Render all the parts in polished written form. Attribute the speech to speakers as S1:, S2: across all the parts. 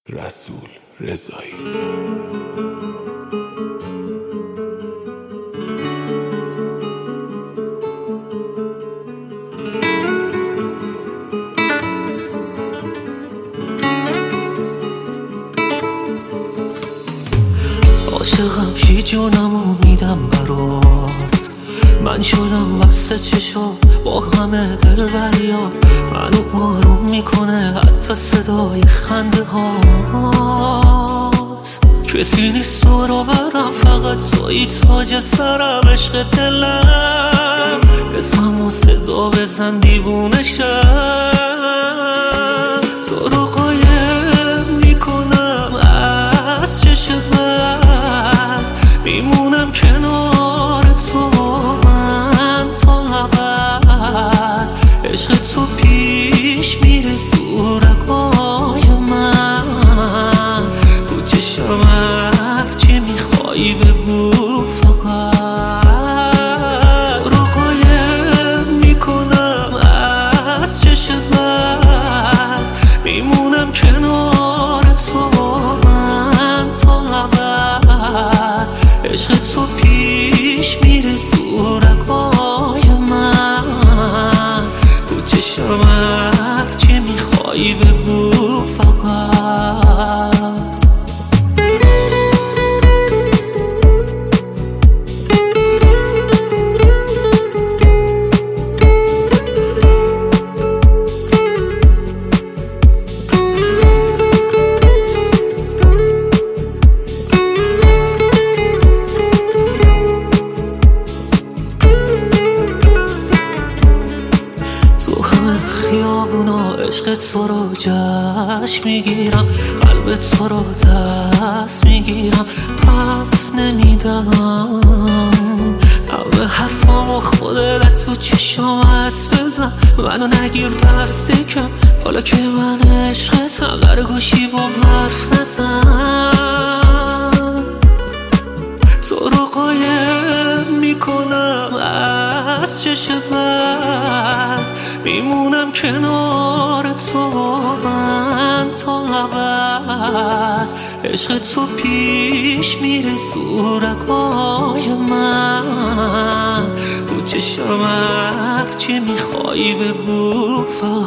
S1: رسول رضایی.
S2: عاشقم شی جونمو میدم برات، من شدم بسته چشات با همه دلبریات، منو آروم میکنه حتی صدای خنده هات. کسی نیست تو رو برم، فقط تویی تاج سرم، عشق دلم، اسممو صدا بزن دیوونه شم. تو رو قایم میکنم از چشم بد، میمونم کنار تو من تا ابد. عشق تو پیش میره تو رگای من، تو چشم هرچی میخوای بگو فقط. تو رو قایم میکنم از چشم بد، میمونم کنار تو من تا ابد. عشق تو پیش میره تو رگای من، تو چشم هرچی میخوای بگو فقط. خیابونا عشق تو رو جشن میگیرم، قلب تو رو دست میگیرم، پس نمیدم. همه حرفامو خودت تو چشامت بزن، منو نگیر دست کم، حالا که من عشقتم در گوشی با حرف نزن. تو رو قایم میکنم از چشم بد، میمونم کنار تو من تا ابد. عشق تو پیش میره تو رگای من، تو چشم هرچی میخوای بگو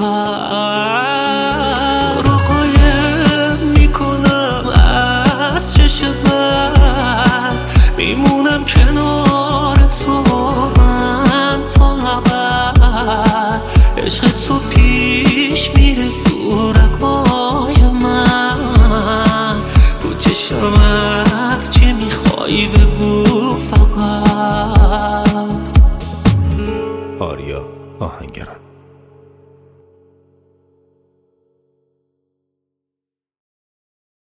S2: فقط. تو رو قایم میکنم از چشم بد، میمونم کنار تو من تا ابد. عشق تو پیش میره تو رگای من، تو چشم هرچی میخوای بگو فقط.
S1: آریا آهنگران.